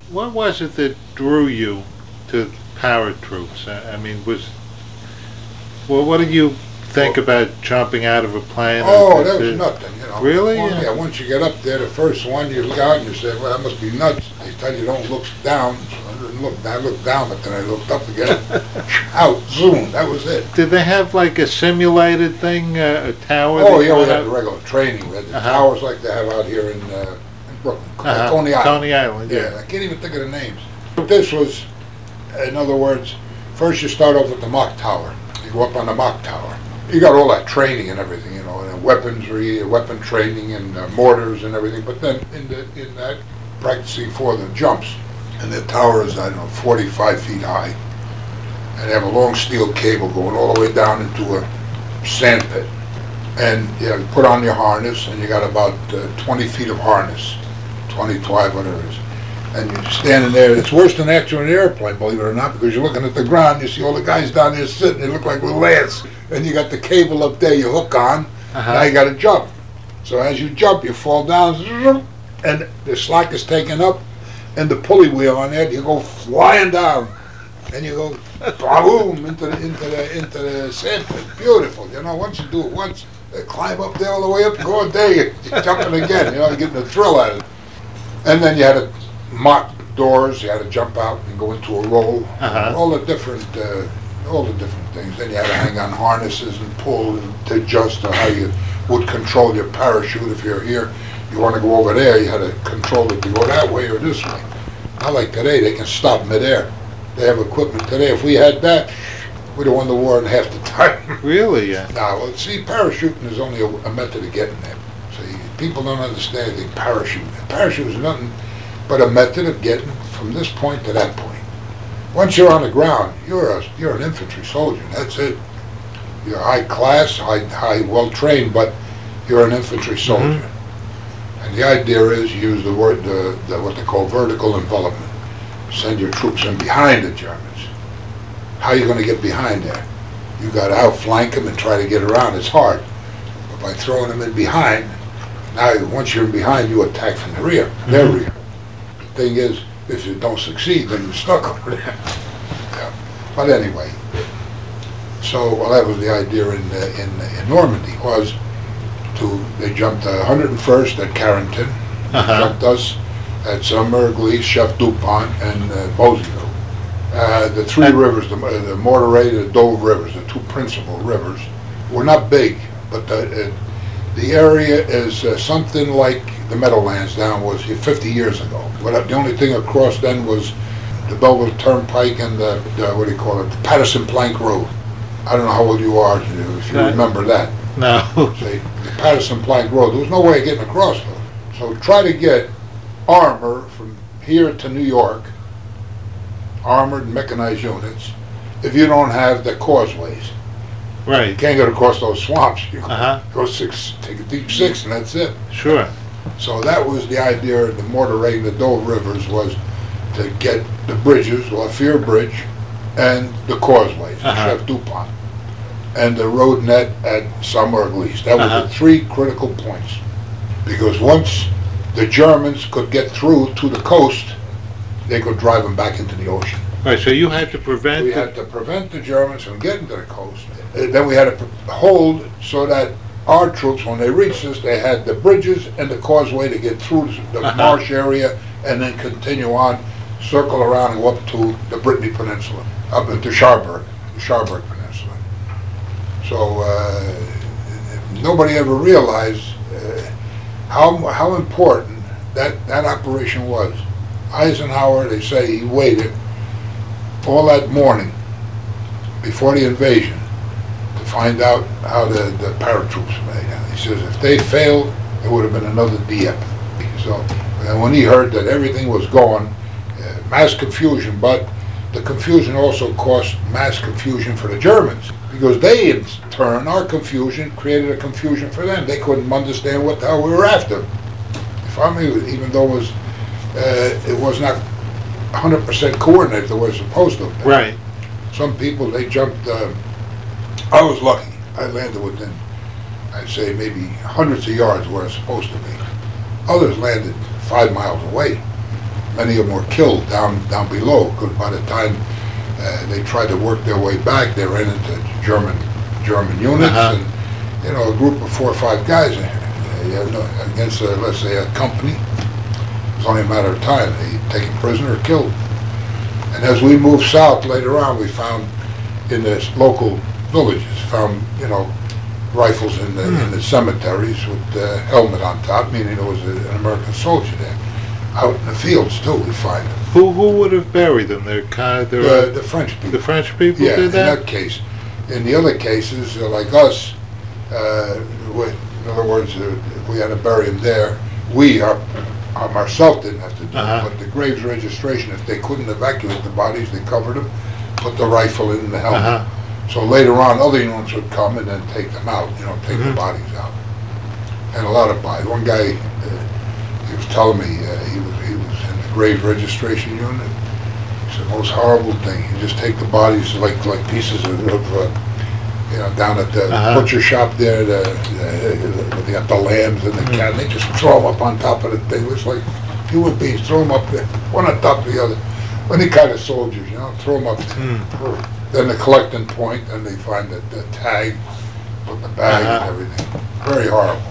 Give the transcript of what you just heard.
What was it that drew you to paratroops? I mean, well, what did you think Well, about jumping out of a plane? oh, that was nothing, Really? Well, Yeah. yeah, once you get up there, the first one, you look out and you say, well, that must be nuts. They tell you don't look down. So I didn't look. I looked down, but then I looked up again. Out, zoom. That was it. Did they have like a simulated thing, a tower? Oh, that you yeah, we went had up? the regular training. We had the Uh-huh. towers like they have out here in Brooklyn. Coney Island. Coney Island, Yeah, yeah. I can't even think of the names. This was, in other words, first you start off with the mock tower. You go up on the mock tower. You got all that training and everything, and weaponry, weapon training, and mortars and everything. But then in that practicing for the jumps, and the tower is, I don't know, 45 feet high, and they have a long steel cable going all the way down into a sand pit. And you put on your harness, and you got about 20 feet of harness, 20, 12, whatever it is. And you're standing there. It's worse than actually an airplane, believe it or not, because you're looking at the ground. You see all the guys down there sitting. They look like little ants. And you got the cable up there you hook on. Now you got to jump. So as you jump, you fall down, and the slack is taken up, and the pulley wheel on there, you go flying down, and you go boom into the sand pit. Beautiful. Once you do it once, climb up there all the way up, go a day, you're jumping again. You're getting a thrill out of it. And then you had to mock doors. You had to jump out and go into a roll. All the different things. Then you had to hang on harnesses and pull to adjust to how you would control your parachute. If you're here, you want to go over there, you had to control it to go that way or this way. Not like today, they can stop midair. They have equipment today. If we had that, we'd have won the war in half the time. Really? Yeah. Now, well, see, parachuting is only a method of getting there. See, people don't understand the parachute. A parachute is nothing but a method of getting from this point to that point. Once you're on the ground, you're an infantry soldier. That's it. You're high class, high well trained, but you're an infantry soldier. And the idea is you use the word what they call vertical envelopment. Send your troops in behind the Germans. How are you going to get behind there? You got to outflank them and try to get around. It's hard, but by throwing them in behind, now once you're in behind, you attack from the rear, their rear. The thing is, if you don't succeed, then you're stuck over there. Yeah. But anyway, so that was the idea in Normandy was they jumped 101st at Carrington, jumped us at Summerglee, Chef Dupont, and Boseville. The three rivers, the Monterey, the Dove rivers, the two principal rivers, were not big, but the area is something like the Meadowlands down was 50 years ago. But the only thing across then was the Belleville Turnpike and the what do you call it, the Patterson Plank Road. I don't know how old you are, if you remember that. No. Say, the Patterson Plank Road, there was no way of getting across though. So try to get armor from here to New York, armored mechanized units, if you don't have the causeways. Right. You can't get across those swamps. You go take a deep 6 and that's it. Sure. So that was the idea of the Monterey and the Dove rivers, was to get the bridges, Lafier Bridge, and the causeways, Chef Dupont, and the road net at Summerglee. That was the three critical points. Because once the Germans could get through to the coast, they could drive them back into the ocean. Right, so you had to prevent... We had to prevent the Germans from getting to the coast. Then we had to hold so that our troops, when they reached us, they had the bridges and the causeway to get through the marsh area and then continue on, circle around and go up to the Brittany Peninsula, up into Cherbourg, the Cherbourg Peninsula. So nobody ever realized how important that operation was. Eisenhower, they say he waited all that morning before the invasion to find out how the paratroops made. He says if they failed, it would have been another Dieppe. So when he heard that everything was gone, mass confusion, but the confusion also caused mass confusion for the Germans, because they in turn, our confusion created a confusion for them. They couldn't understand what the hell we were after. Even though it was not 100% coordinated the way it's supposed to be. Right. Some people, they jumped, I was lucky. I landed within, I'd say, maybe hundreds of yards where it's supposed to be. Others landed 5 miles away. many of them were killed down below, because by the time they tried to work their way back, they ran into German units, and you know, a group of 4 or 5 guys against, let's say, a company. It was only a matter of time. They taken prisoner or killed. And as we moved south later on, we found in the local villages, you know, rifles in the cemeteries with the helmet on top, meaning there was an American soldier there. Out in the fields too, we find them. Who would have buried them? The French people. The French people Yeah, did that? in that case. In the other cases, like us, in other words, if we had to bury them there, we ourselves didn't have to do it. But the graves registration, if they couldn't evacuate the bodies, they covered them, put the rifle in the helmet. So later on, other units would come and then take them out, you know, take the bodies out. And a lot of bodies. One guy, he was telling me, he was in the grave registration unit. It's the most horrible thing. You just take the bodies like pieces of you know, down at the butcher shop there, they got the lambs and the cat, and they just throw them up on top of the thing. It was like human beings, throw them up there, one on top of the other. Any kind of soldiers, you know, throw them up there. Then the collecting point, and they find the tag with the bag and everything. Very horrible.